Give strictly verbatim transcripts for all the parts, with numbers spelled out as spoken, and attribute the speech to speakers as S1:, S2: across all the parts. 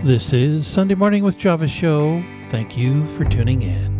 S1: This is Sunday Morning with Java Show. Thank you for tuning in.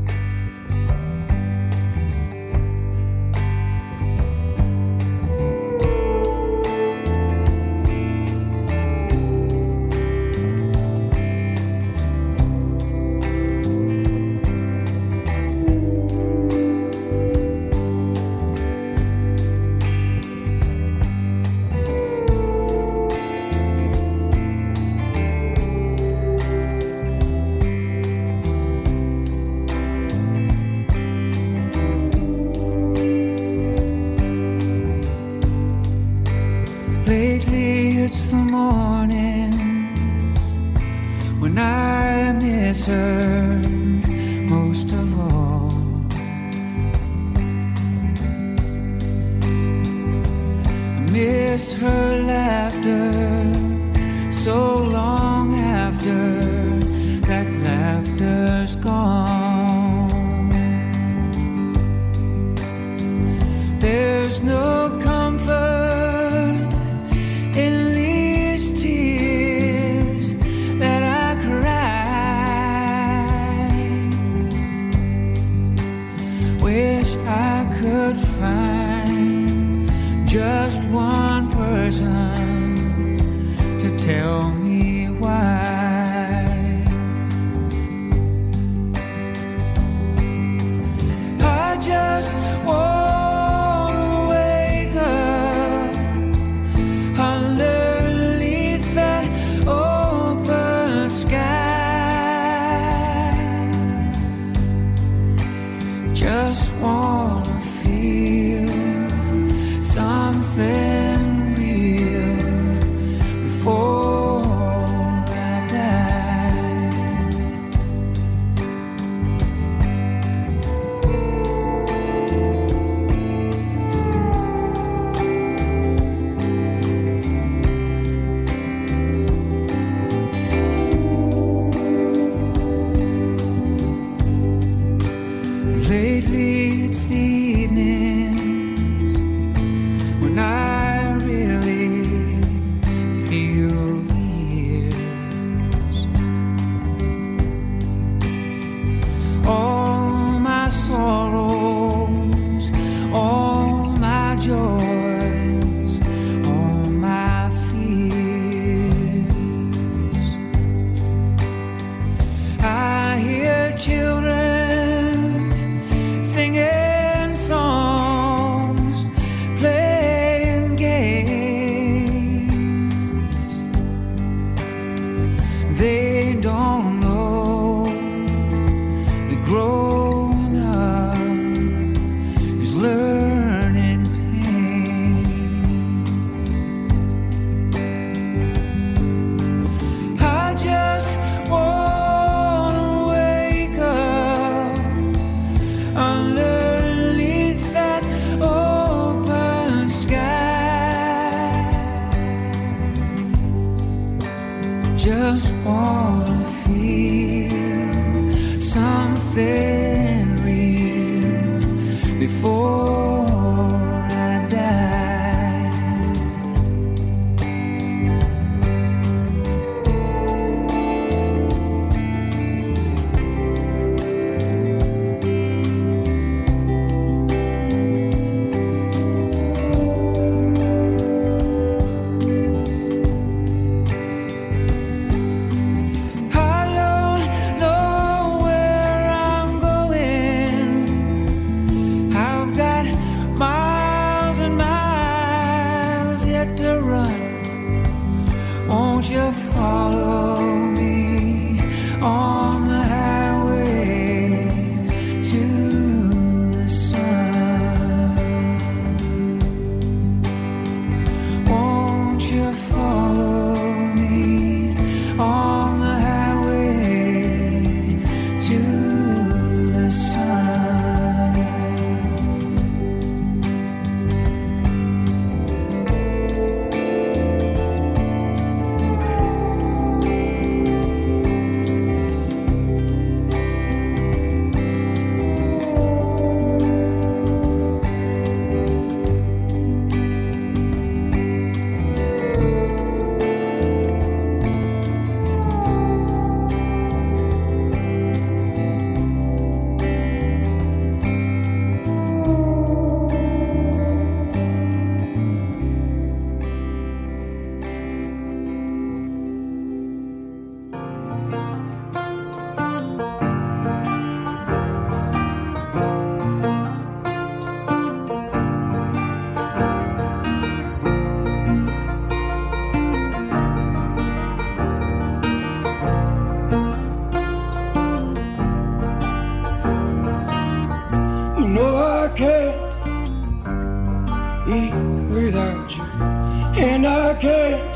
S2: I can't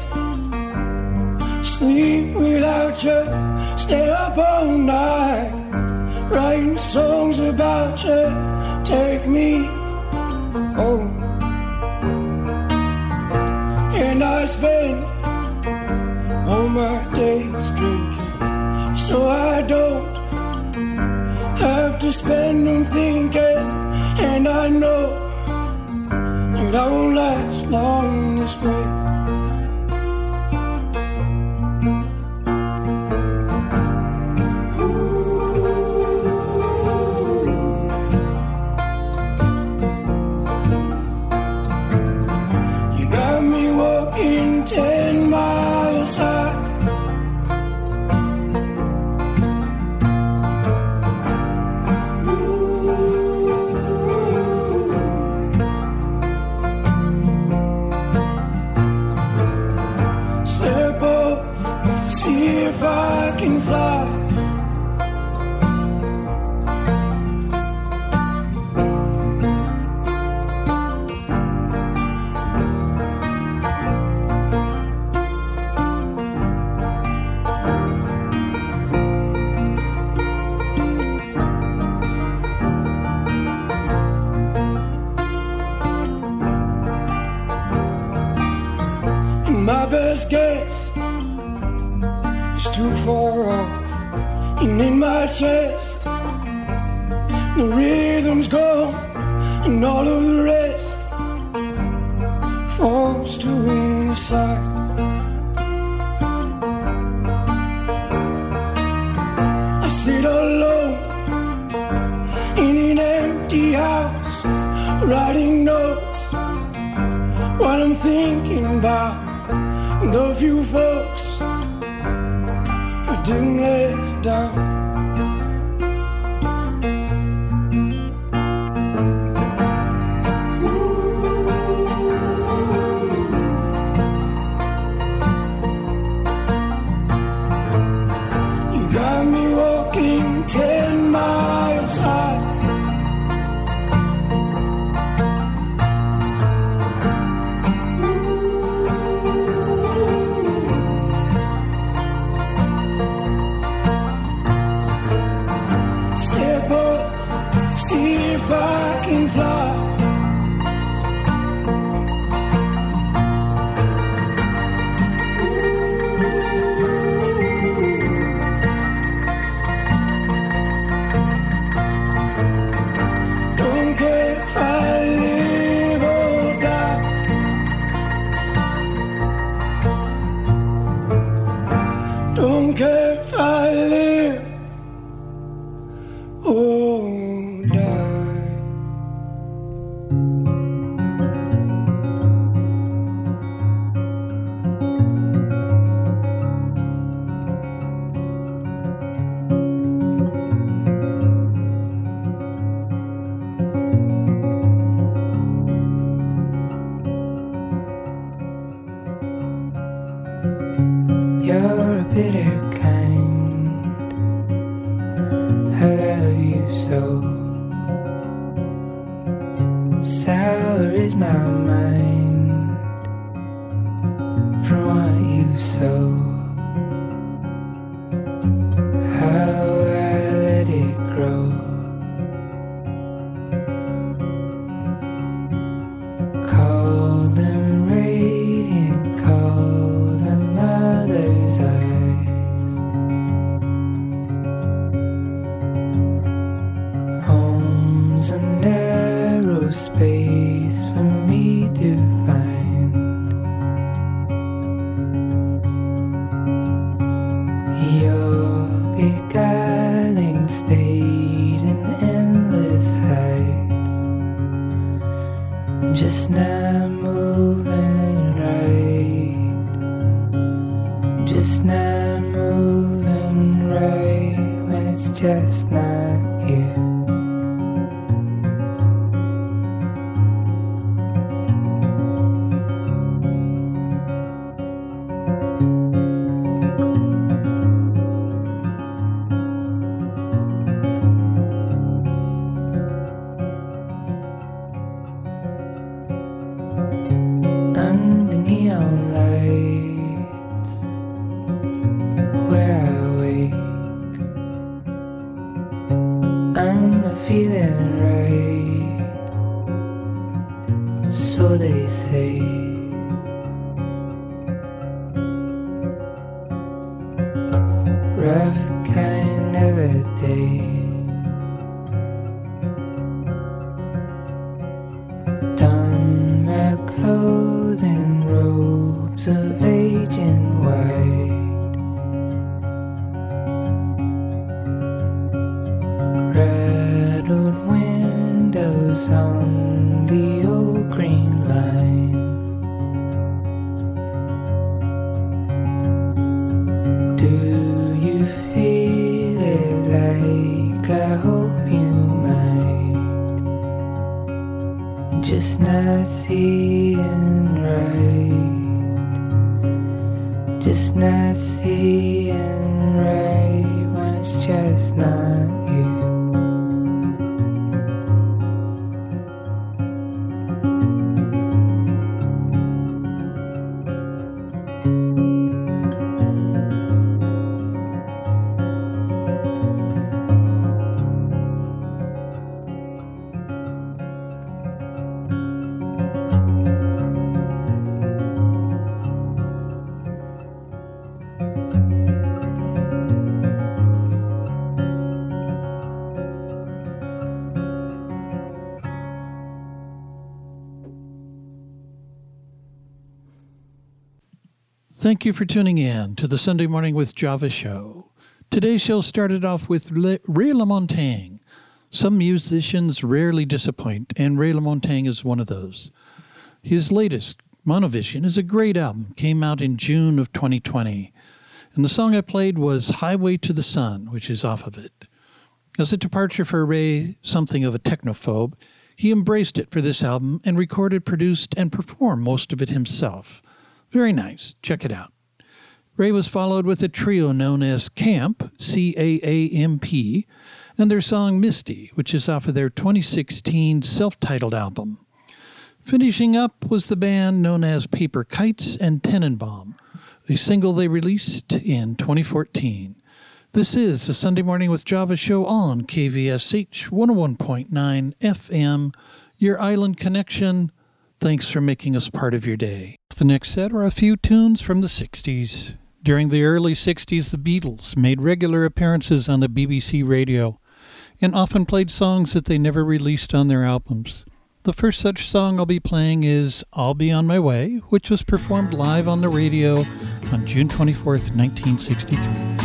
S2: sleep without you. Stay up all night, writing songs about you. Take me home. And I spend all my days drinking, so I don't have to spend them thinking. And I know that I won't last long this way. Ten miles high, step up, see if I can fly. My best guess is too far off, and in my chest the rhythm's gone, and all of the rest falls to the side. I sit alone in an empty house, writing notes while I'm thinking about the few folks who didn't let down. You got me walking ten miles high. See if I can fly. Don't care if I live or die. Don't care if I live or you're a bitter kind, I love you so. Sour is my mind from what you sow. How I let it grow. Call them radiant, call them mother's eyes. Home's a narrow space for me to find. Your beguiling state in endless heights, just not moving right, just not moving right when it's just not you. Under neon lights,
S3: rough kind of a day. Don my clothing, robes of aging white, rattled windows on the old green line. Do you feel it like I hope you might? Just not seeing right, just not seeing right when it's just not you.
S1: Thank you for tuning in to the Sunday Morning with Java show. Today's show started off with Le- Ray LaMontagne. Some musicians rarely disappoint, and Ray LaMontagne is one of those. His latest, Monovision, is a great album, came out in June of twenty twenty, and the song I played was Highway to the Sun, which is off of it. As a departure for Ray, something of a technophobe, he embraced it for this album and recorded, produced, and performed most of it himself. Very nice. Check it out. Ray was followed with a trio known as Camp, C A A M P, and their song Misty, which is off of their twenty sixteen self-titled album. Finishing up was the band known as Paper Kites and Tenenbaum, the single they released in twenty fourteen. This is the Sunday Morning with Java show on K V S H one oh one point nine F M, your island connection. Thanks for making us part of your day. The next set are a few tunes from the sixties. During the early sixties, the Beatles made regular appearances on the B B C radio and often played songs that they never released on their albums. The first such song I'll be playing is I'll Be On My Way, which was performed live on the radio on June twenty-fourth, nineteen sixty-three.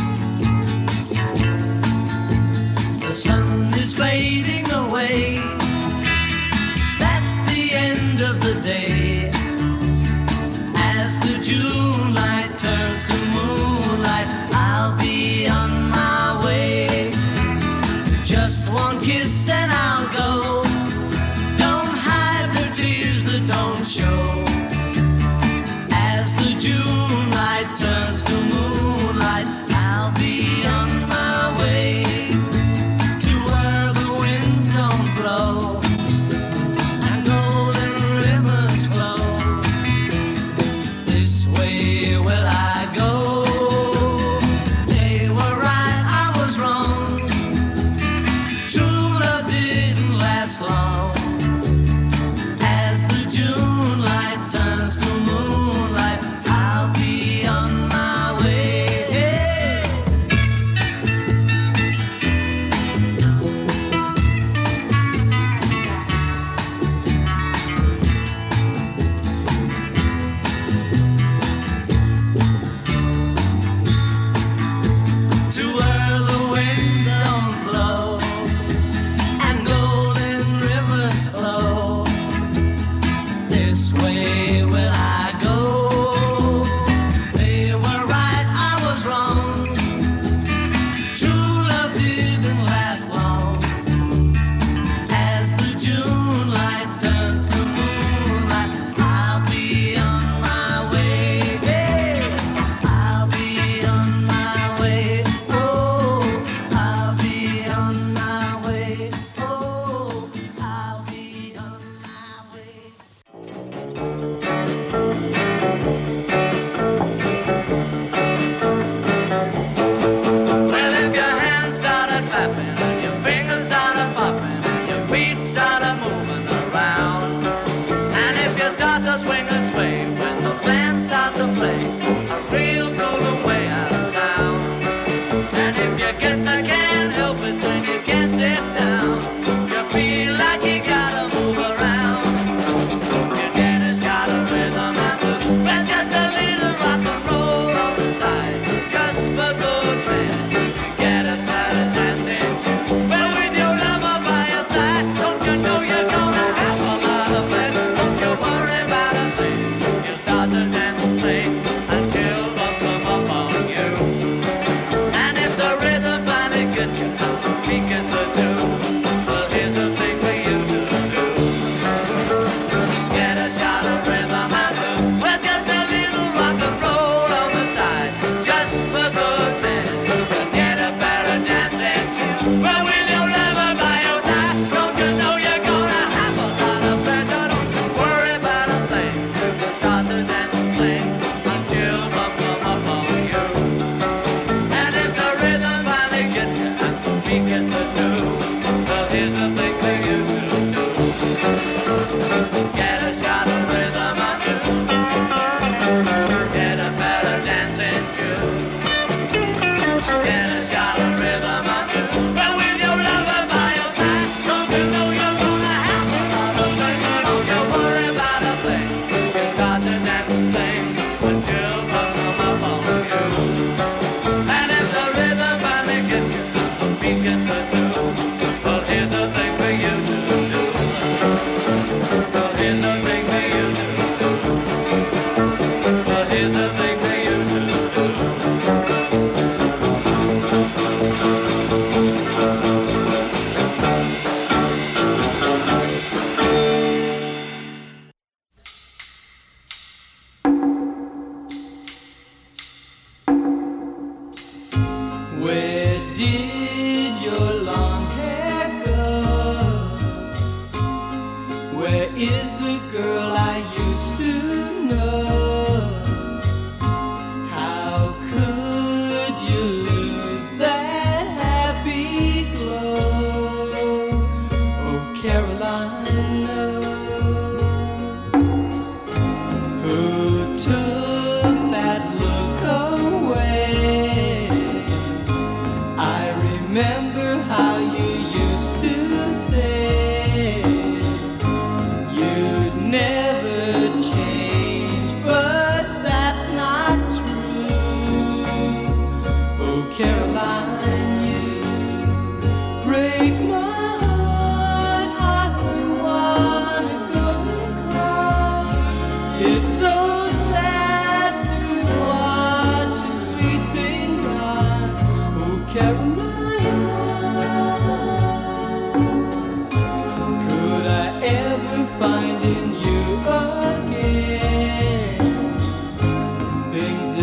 S4: The sun is fading away. That's the end of the day. As the June light turns to moonlight, I'll be on my way. Just one kiss and I'll go. Don't hide the tears that don't show. As the June light turns to moonlight, I'll be on my way to where the winds don't blow and golden rivers flow. This way will I go. They were right, I was wrong. True love didn't last long. As the June light turns to moonlight, I'll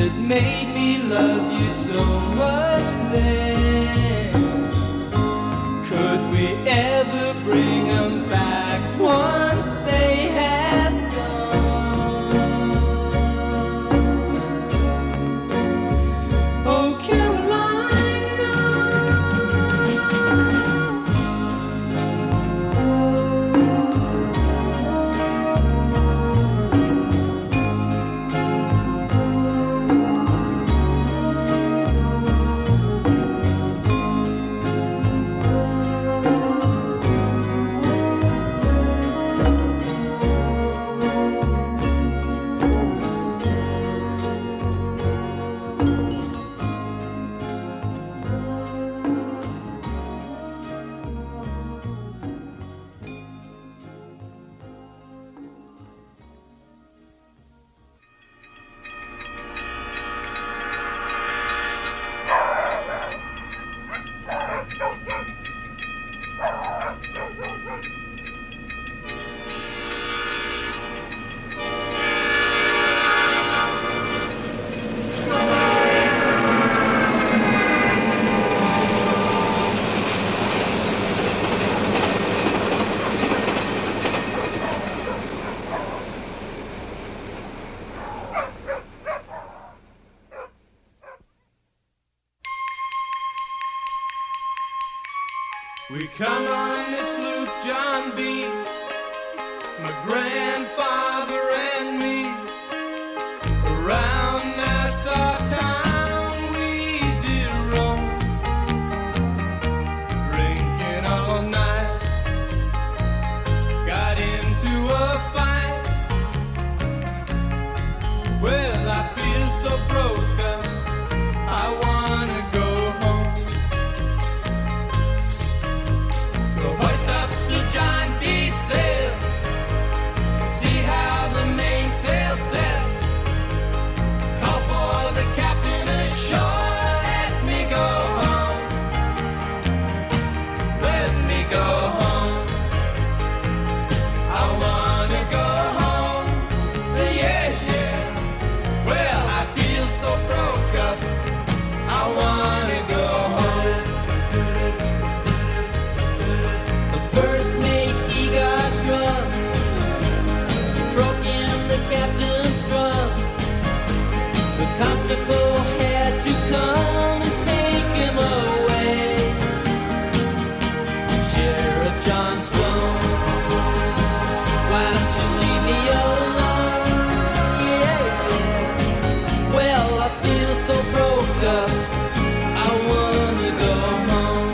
S3: that made me love you so much then. Could we ever bring them back once they have gone? Oh, Carolina, we come on this loop, John B., my grandfather and me. Around Nassau town we did roam, drinking all night. Got into a fight. Well, I feel so broke up, I wanna go home. So hoist up the John B. sail, see how the mainsail sets. Call for the captain ashore, let me go home. Let me go home. I wanna go home. Yeah, yeah. Well, I feel so broke up, I wanna go home. The first mate, he got drunk, broke in the captain's drum. The constable had to come and take him away. Sheriff John Stone, why don't you leave me alone? Yeah, yeah. Well, I feel so broke up, I wanna go home.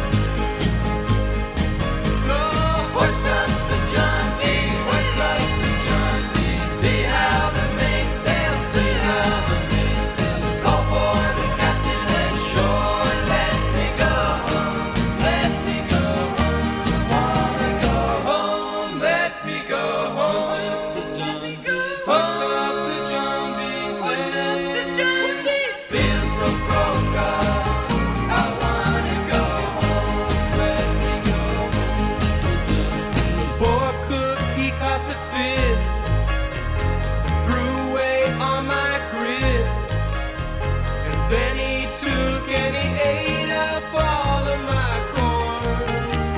S3: So hoist up the John B., hoist up the John B. See how the mainsail, see how the mainsail. Call for the captain ashore, let me go home, let me go home. Wanna go home, let me go home. Hoist up the John B., hoist up the John B. Feel so broke up, I wanna go home, let me go home. The poor cook, he caught the fit, threw away all my grits, and then he took and he ate up all of my corn.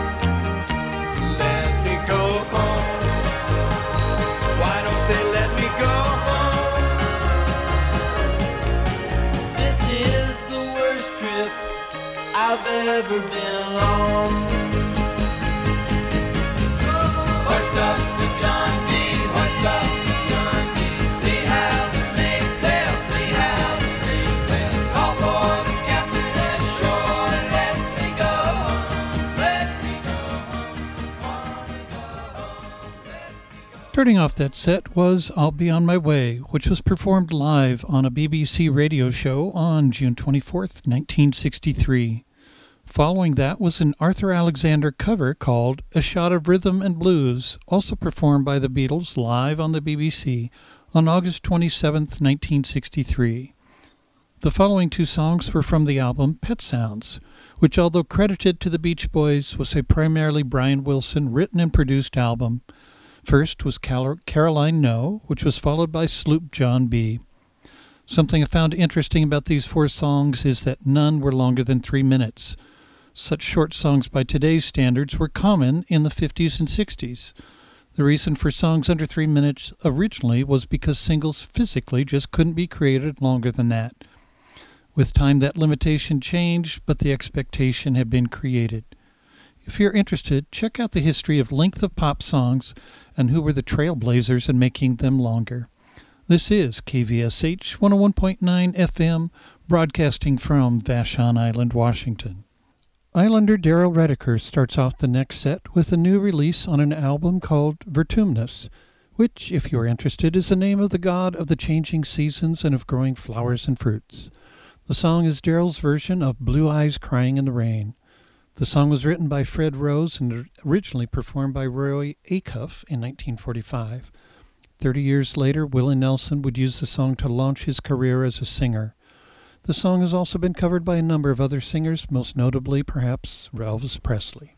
S3: Let me go home. Why don't they let me go home? This is the worst trip I've ever been on. Hoist up the John B., hoist up the John B. See how the mainsail, see how the mainsail. Call for the captain ashore, let me go home, let me go home. Wanna go home, let me go.
S1: Starting off that set was I'll Be On My Way, which was performed live on a B B C radio show on June twenty-fourth, nineteen sixty-three. Following that was an Arthur Alexander cover called A Shot of Rhythm and Blues, also performed by the Beatles live on the B B C on August twenty-seventh, nineteen sixty-three. The following two songs were from the album Pet Sounds, which, although credited to the Beach Boys, was a primarily Brian Wilson written and produced album. First was Cal- Caroline No, which was followed by Sloop John B. Something I found interesting about these four songs is that none were longer than three minutes. Such short songs by today's standards were common in the fifties and sixties. The reason for songs under three minutes originally was because singles physically just couldn't be created longer than that. With time, that limitation changed, but the expectation had been created. If you're interested, check out the history of length of pop songs and who were the trailblazers in making them longer. This is K V S H one oh one point nine F M, broadcasting from Vashon Island, Washington. Islander Daryl Redeker starts off the next set with a new release on an album called Vertumnus, which, if you're interested, is the name of the god of the changing seasons and of growing flowers and fruits. The song is Daryl's version of Blue Eyes Crying in the Rain. The song was written by Fred Rose and originally performed by Roy Acuff in nineteen forty-five. Thirty years later, Willie Nelson would use the song to launch his career as a singer. The song has also been covered by a number of other singers, most notably, perhaps, Elvis Presley.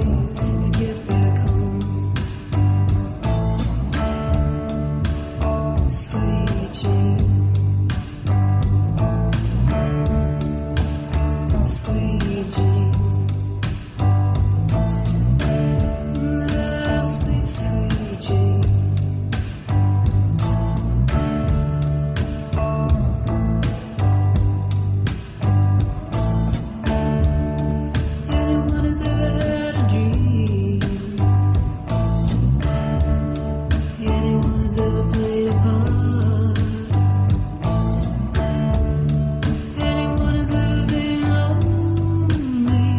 S5: days to get back home. Sweet Jane, sweet Jane, ah, sweet, sweet Jane. Anyone has ever had a dream? Anyone has ever played a part? Anyone has ever been lonely?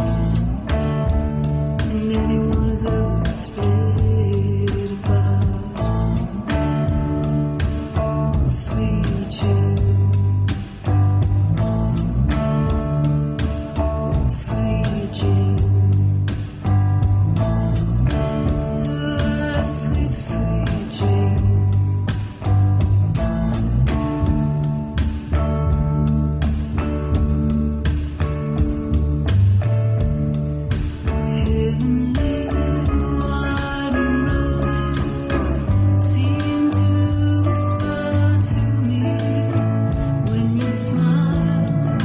S5: And anyone has ever split apart? Sweet Jane, sweet Jane, ah, sweet, sweet Jane. Heavenly white roses seem to whisper to me when you smile.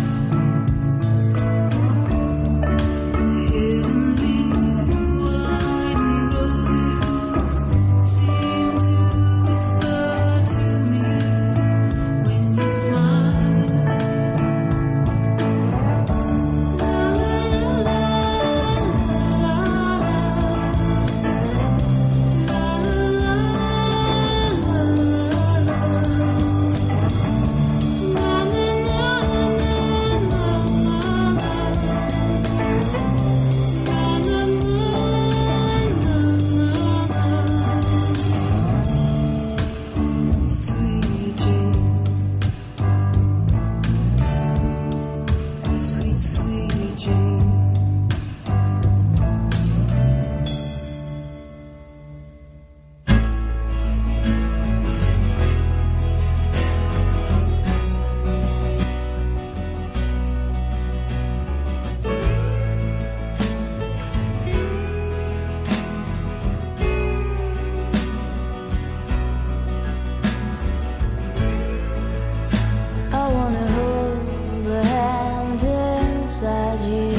S5: Heavenly white roses seem to whisper to me when you smile. La la la la Sweet Jane, sweet, sweet Jane.
S6: I wanna hold the hand inside you.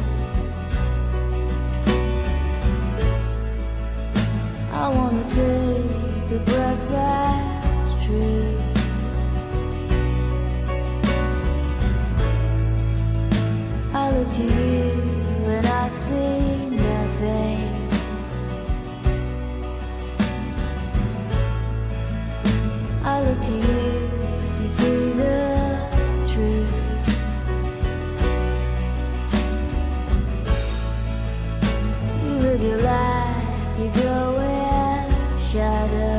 S6: I wanna take the breath that's true. I look to you and I see nothing. I look to you to see the truth. You live your life, you go in shadow.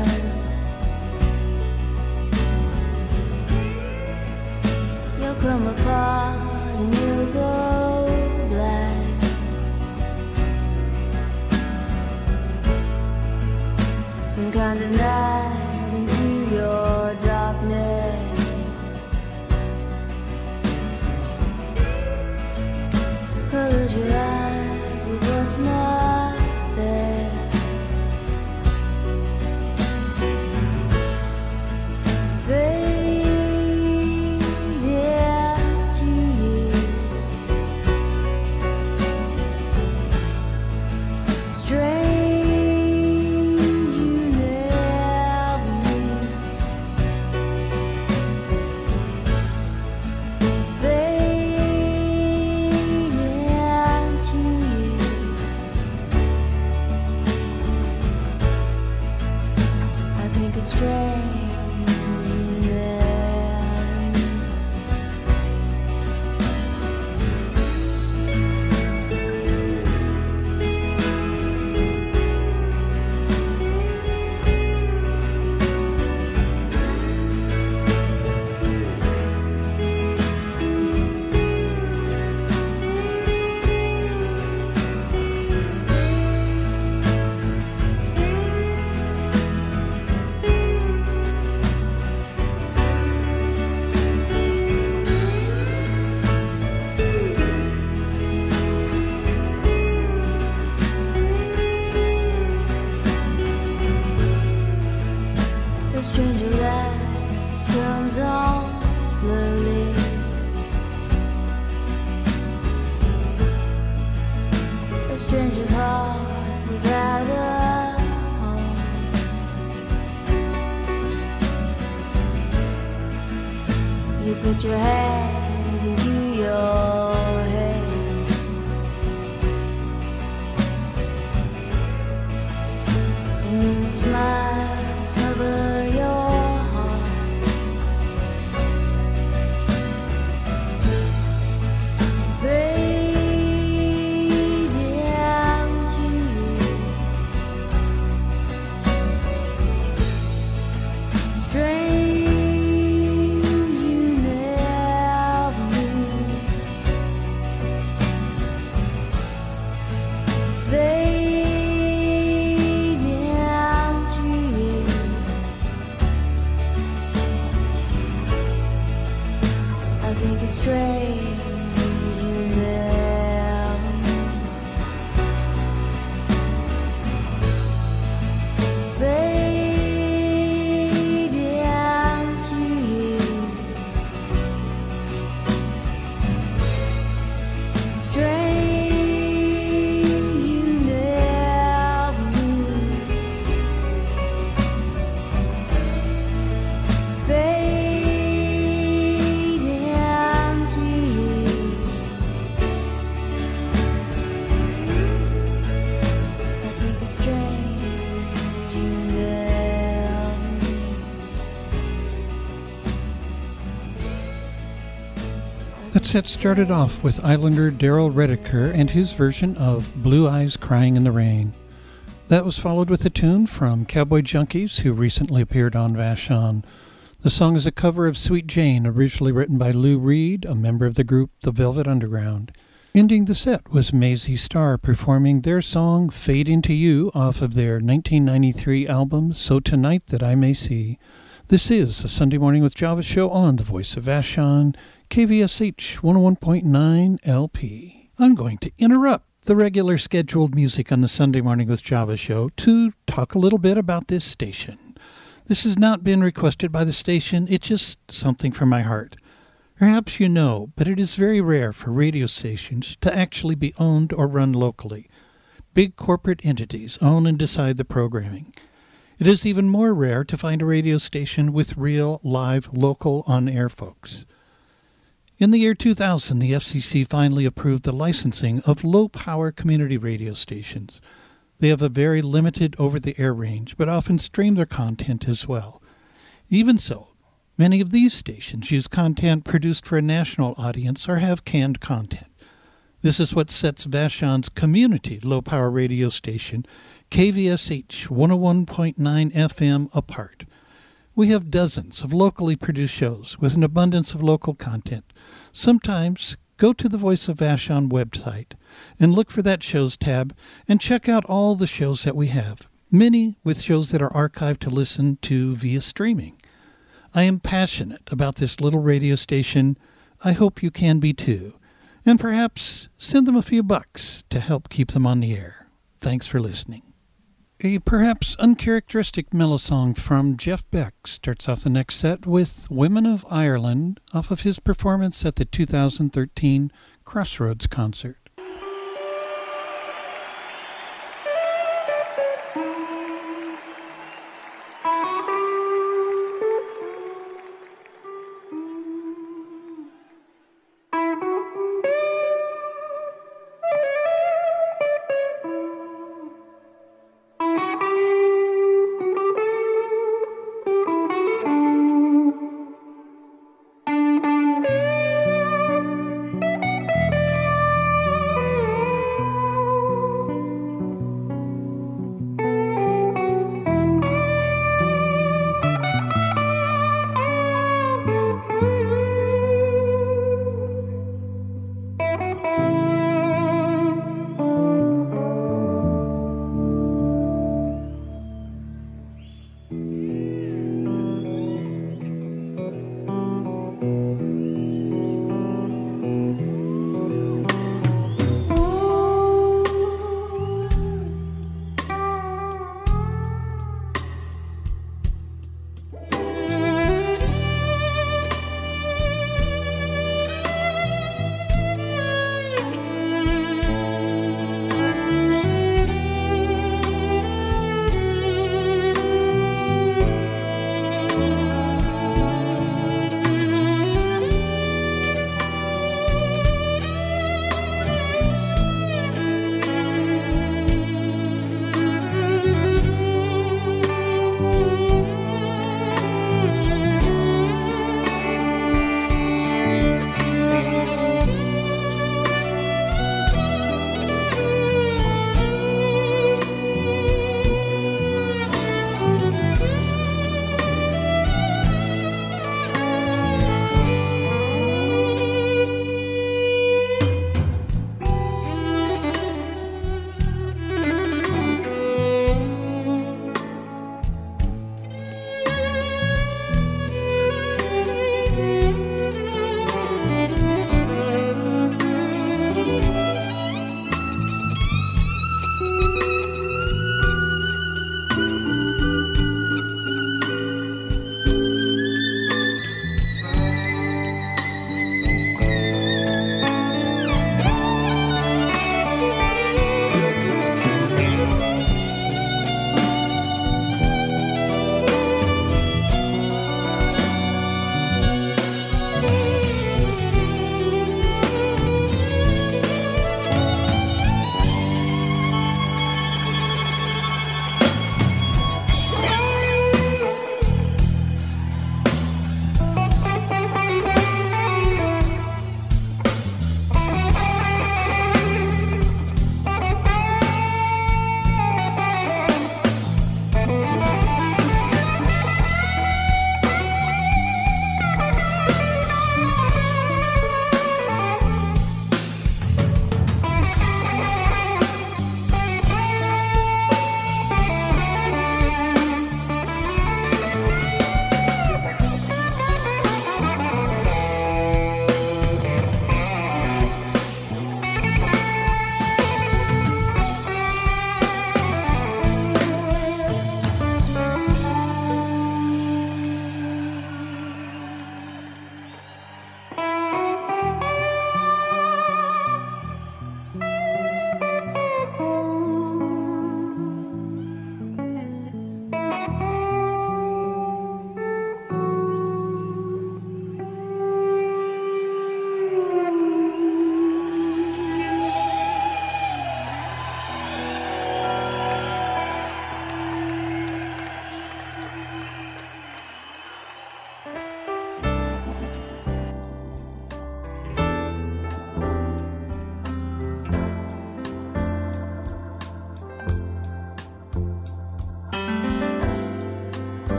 S6: You'll come apart and you'll go black. Some kind of night into your darkness. Close your eyes with what's not there. Fade into you. Strange you never put your hands into your head. And then smiles cover your heart. Fade down to you. Strange you never knew. Fade down to you. I think it's strange you never knew. Fade down to you. Strange you never knew. Fade down to you. I think it's strange you never knew.
S1: That set started off with Islander Daryl Redeker and his version of Blue Eyes Crying in the Rain. That was followed with a tune from Cowboy Junkies, who recently appeared on Vashon. The song is a cover of Sweet Jane, originally written by Lou Reed, a member of the group The Velvet Underground. Ending the set was Maisie Starr performing their song Fade Into You off of their nineteen ninety-three album So Tonight That I May See. This is the Sunday Morning with Java show on the Voice of Vashon, K V S H one oh one point nine L P. I'm going to interrupt the regular scheduled music on the Sunday Morning with Java show to talk a little bit about this station. This has not been requested by the station, it's just something from my heart. Perhaps you know, but it is very rare for radio stations to actually be owned or run locally. Big corporate entities own and decide the programming. It is even more rare to find a radio station with real, live, local, on-air folks. In the year two thousand, the F C C finally approved the licensing of low-power community radio stations. They have a very limited over-the-air range, but often stream their content as well. Even so, many of these stations use content produced for a national audience or have canned content. This is what sets Vashon's community low-power radio station, K V S H one oh one point nine F M, apart. We have dozens of locally produced shows with an abundance of local content. Sometimes go to the Voice of Vashon website and look for that Shows tab and check out all the shows that we have, many with shows that are archived to listen to via streaming. I am passionate about this little radio station. I hope you can be too. And perhaps send them a few bucks to help keep them on the air. Thanks for listening. A perhaps uncharacteristic mellow song from Jeff Beck starts off the next set with Women of Ireland off of his performance at the two thousand thirteen Crossroads concert.
S6: Thank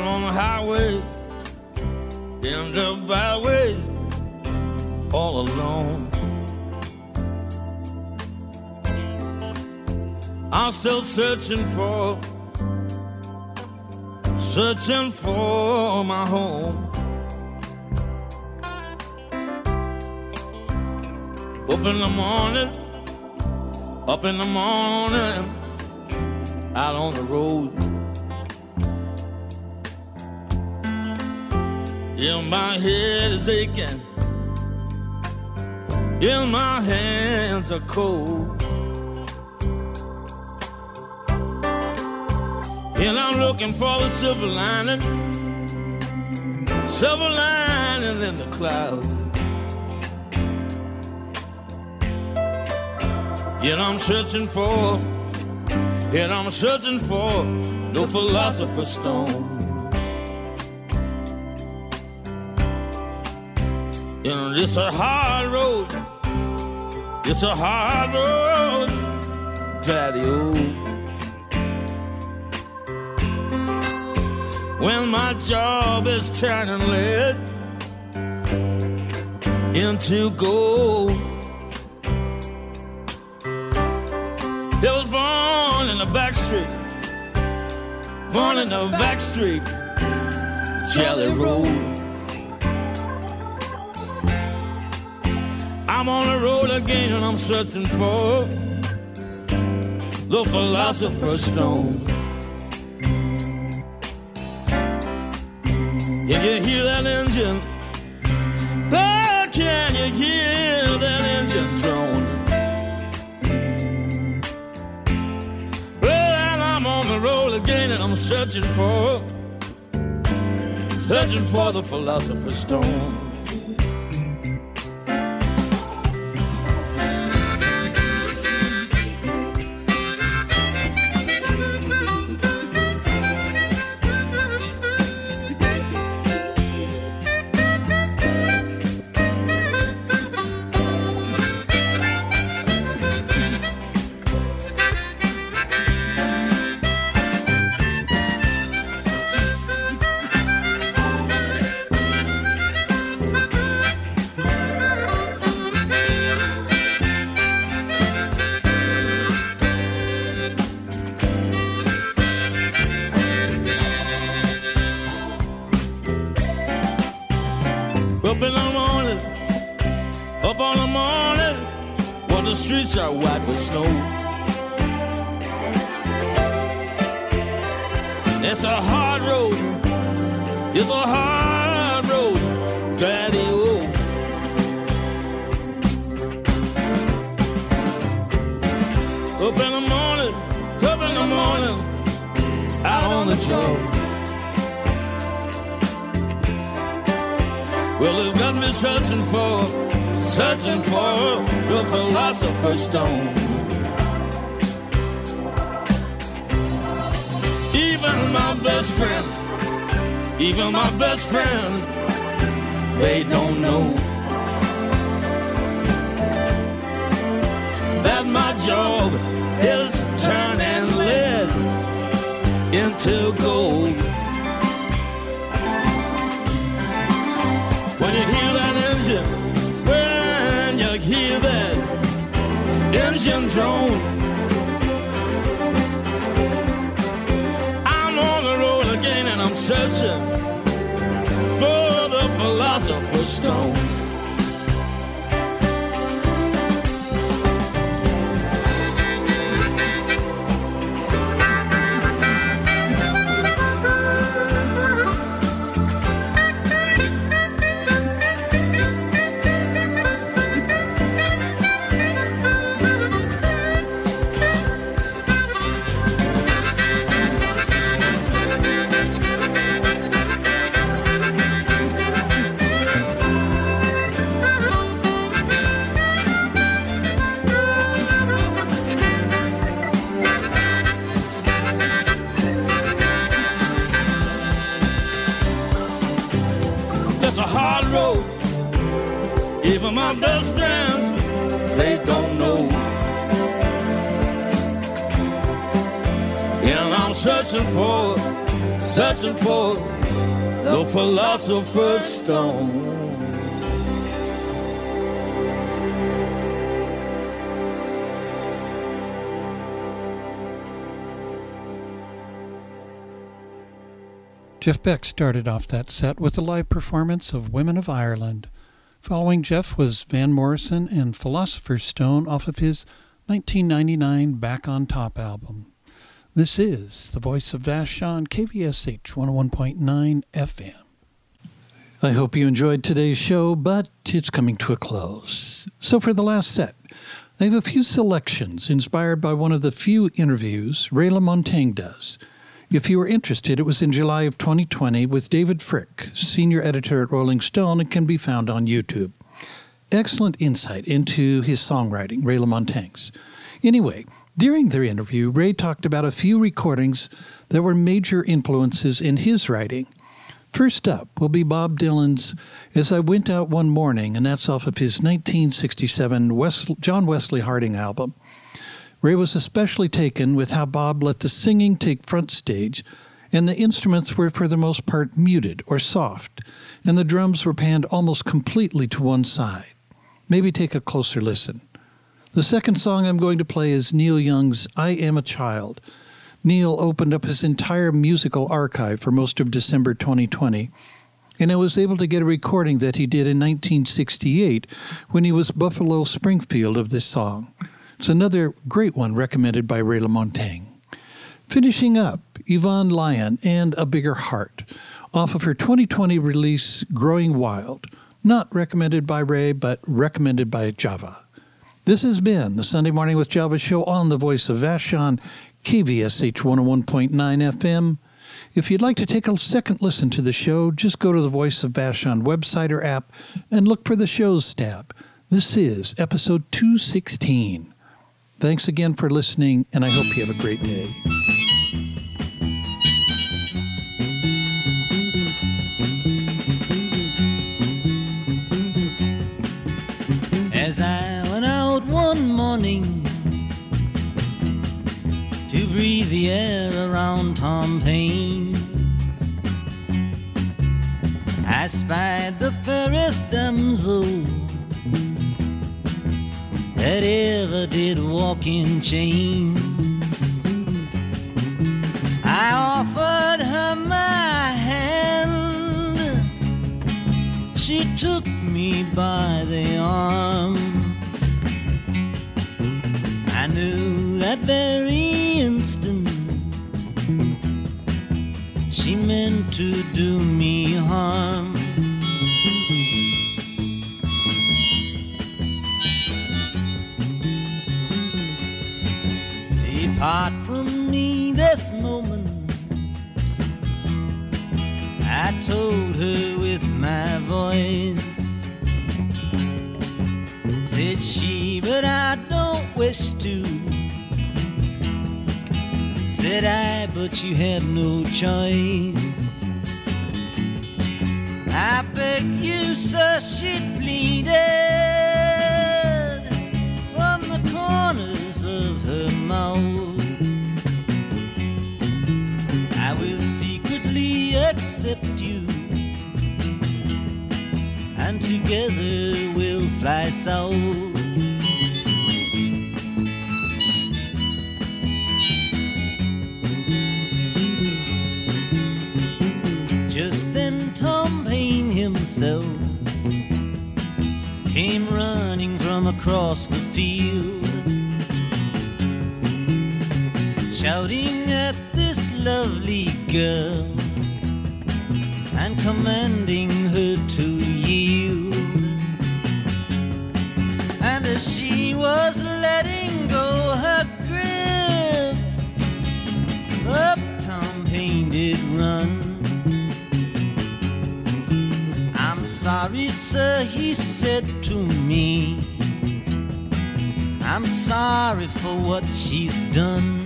S7: on the highway, in the byways, all alone. I'm still searching for, searching for my home. Up in the morning, up in the morning, out on the road. Yeah, my head is aching, yeah, my hands are cold. And I'm looking for the silver lining, silver lining in the clouds. Yet I'm searching for, yet I'm searching for no philosopher's stone. You know, it's a hard road, it's a hard road, daddy-o. When my job is turning lead into gold. It was born in the back street, born in the back street, Jelly Roll. I'm on the road again and I'm searching for the philosopher's stone. Can you hear that engine? Oh, can you hear that engine drone? Well, I'm on the road again and I'm searching for, searching for the philosopher's stone. Up in the morning, up on the morning, when the streets are white with snow. It's a hard road, it's a hard road, daddy-o. Up in the morning, up in the morning, out on the job. Well, they've got me searching for, searching for the philosopher's stone. Even my best friends, even my best friends, they don't know that my job is turning lead into gold. When you hear that engine, when you hear that engine drone, I'm on the road again and I'm searching for the philosopher's stone. Even my best friends, they don't know. And I'm searching for, searching for the philosopher's stone.
S1: Jeff Beck started off that set with a live performance of Women of Ireland. Following Jeff was Van Morrison and Philosopher's Stone off of his nineteen ninety-nine Back on Top album. This is the voice of Vashon, K V S H one oh one point nine F M. I hope you enjoyed today's show, but it's coming to a close. So for the last set, I have a few selections inspired by one of the few interviews Ray LaMontagne does. If you are interested, it was in July of twenty twenty with David Frick, senior editor at Rolling Stone, and can be found on YouTube. Excellent insight into his songwriting, Ray LaMontagne's. Anyway, during their interview, Ray talked about a few recordings that were major influences in his writing. First up will be Bob Dylan's As I Went Out One Morning, and that's off of his nineteen sixty-seven West- John Wesley Harding album. Ray was especially taken with how Bob let the singing take front stage, and the instruments were for the most part muted or soft, and the drums were panned almost completely to one side. Maybe take a closer listen. The second song I'm going to play is Neil Young's I Am a Child. Neil opened up his entire musical archive for most of December twenty twenty, and I was able to get a recording that he did in nineteen sixty-eight when he was Buffalo Springfield of this song. It's another great one recommended by Ray LaMontagne. Finishing up, Yvonne Lyon and A Bigger Heart, off of her twenty twenty release Growing Wild. Not recommended by Ray, but recommended by Java. This has been the Sunday Morning with Java show on the voice of Vashon, K V S H one oh one point nine F M. If you'd like to take a second listen to the show, just go to the Voice of Vashon website or app and look for the Shows tab. This is episode two sixteen. Thanks again for listening, and I hope you have a great day.
S4: As I went out one morning to breathe the air around Tom Paine's, I spied the fairest damsel that ever did walk in chains. I offered her my hand. She took me by the arm. I knew that very instant she meant to do me harm. Depart from me this moment, I told her with my voice. Said she, but I don't wish to. Said I, but you have no choice. I beg you, sir, she pleaded from the corners of her mouth. I will secretly accept you, and together we'll fly south. Just then Tom Paine himself came running from across the field, shouting at this lovely girl and commanding her to yield. And as she was letting go her grip, up Tom Paine did run. I'm sorry, sir, he said to me, I'm sorry for what she's done.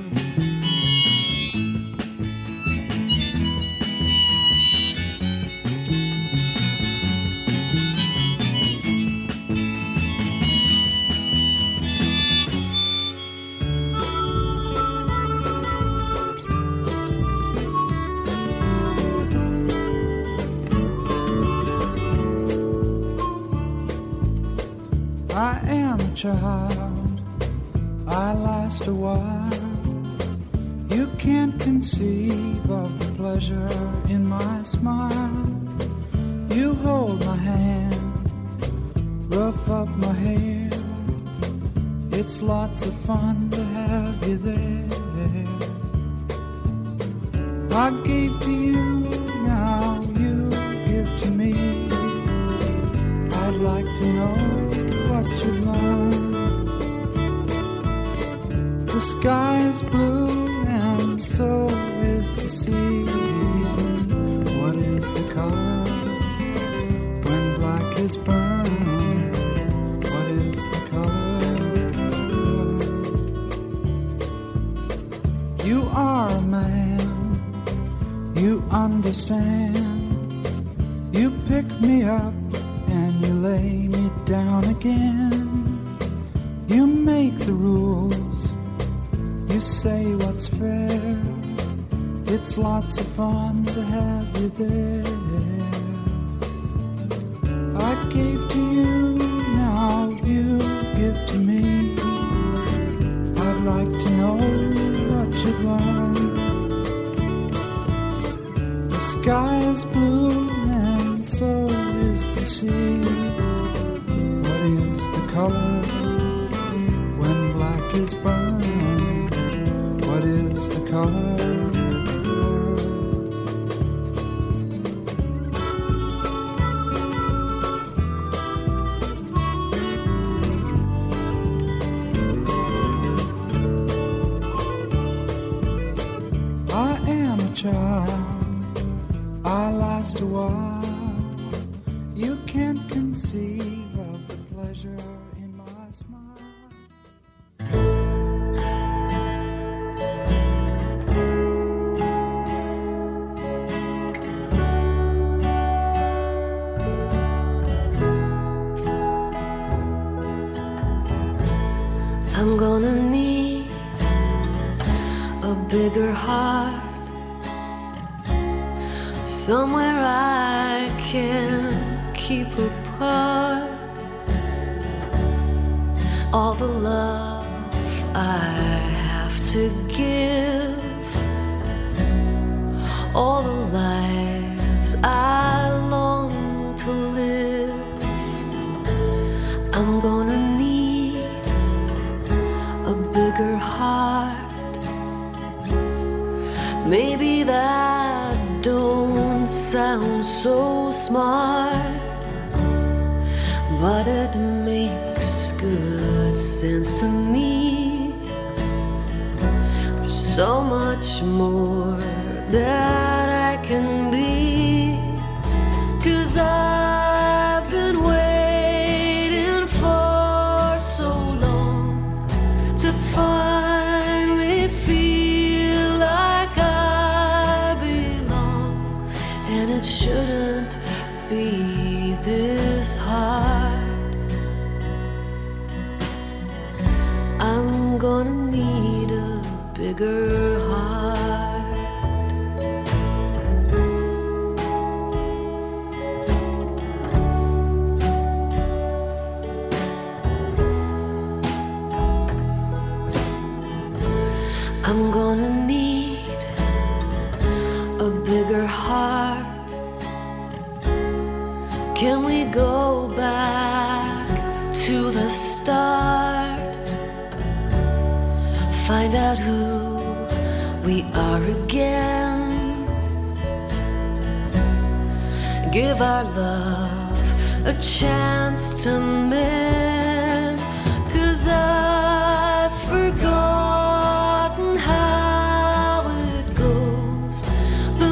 S8: child, I last a while. You can't conceive of the pleasure in my smile. You hold my hand, rough up my hair. It's lots of fun to have you there. I gave to you, now you give to me. I'd like to know what you've learned. The sky is blue and so is the sea. What is the color when black is burned? What is the color? You are a man, you understand. You pick me up and you lay me down again. You make the rules, you say what's fair. It's lots of fun to have you there. I gave to you, now you give to me. I'd like to know what you've learned. The sky is blue and so is the sea. What is the color when black is burned? What is the color? I am a child, I last a while. You can't conceive of the pleasure in my smile.
S5: I'm gonna need a bigger heart, somewhere I can keep apart all the love I have to give, all the lives I long to live. I'm gonna need a bigger heart. Maybe that don't sound so smart, but it makes good sense to me. There's so much more that I can be, 'cause I've been waiting for so long to finally feel like I belong, and it shouldn't be this hard. I'm gonna need a bigger heart. I'm gonna need a bigger heart. Can we go back to the start? Find out who we are again. Give our love a chance to mend, 'cause I've forgotten how it goes. The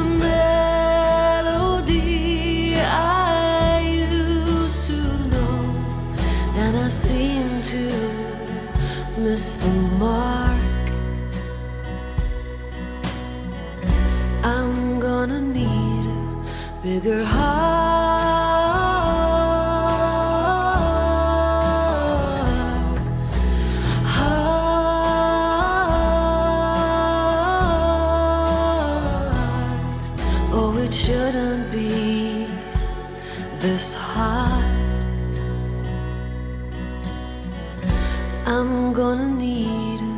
S5: melody I used to know, and I seem to miss the mark. I'm gonna need a bigger heart. Heart. Oh, it shouldn't be this hard.
S6: I'm gonna need a